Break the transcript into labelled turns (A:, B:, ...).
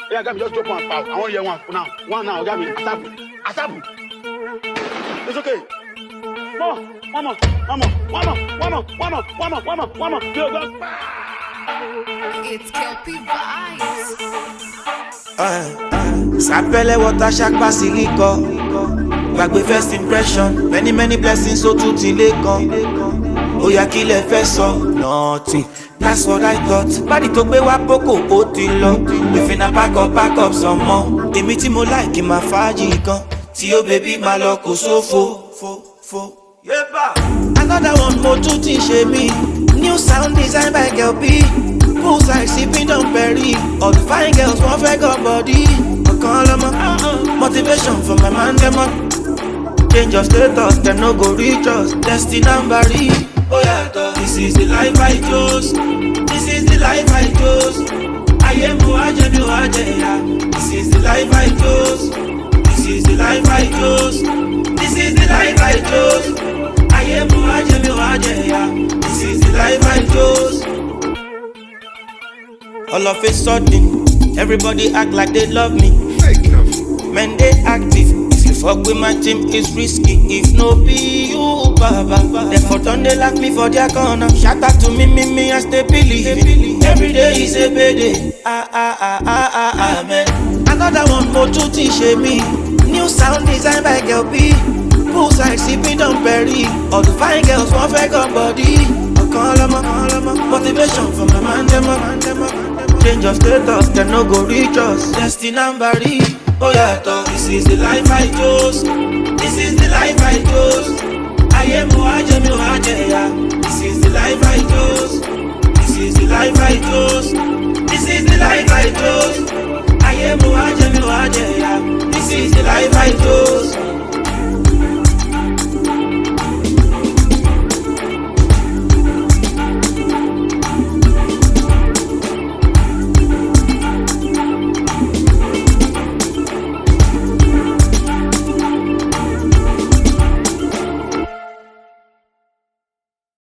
A: Yeah, got me just drop one pow. I want to hear one now. One now, got me. Asabu. It's okay. One more.
B: It's Kelpie Vibes.
C: Sapele water shack basilico. Gbàgbé first impression. Many blessings so tún ti lé kan. Oya kí lẹ fẹ́ sọ. Nothing. That's what I thought. Body tó gbé wá boko ó ti lọ. We finna pack up some more. Èmi tí mo like ma fàájì gan. Tí ó baby ma lọ kó sófo. Another one mo tún ti ṣe mí. New sound designed by Kelpie. Poolside sipping on Perry. All the fine girls want fake up body. Call them motivation for my man them up. Change your status, them no go reach us. Destiny number oh yeah, this is the life I chose. This is the life I chose. I am who I am. This is the life I chose. This is the life I chose. This is the life I chose. I am who I am. This is the life I chose. All of a sudden, everybody act like they love me. Men they active. If you fuck with my team, it's risky. If no be you, baba. Therefore don't they lock me for their corner. Shout out to me, I stay believing. Every day is a payday. Amen. Another one more to teach me. New sound designed by Kelpie. Poolside sipping on Perry. All the fine girls want fake up body. Call them motivation for my man them up. Change your status, them no go reach us. Destiny number oh yeah, this is the life I chose. This is the life I chose. I am who I am. This is the life I chose. This is the life I chose. This is the life I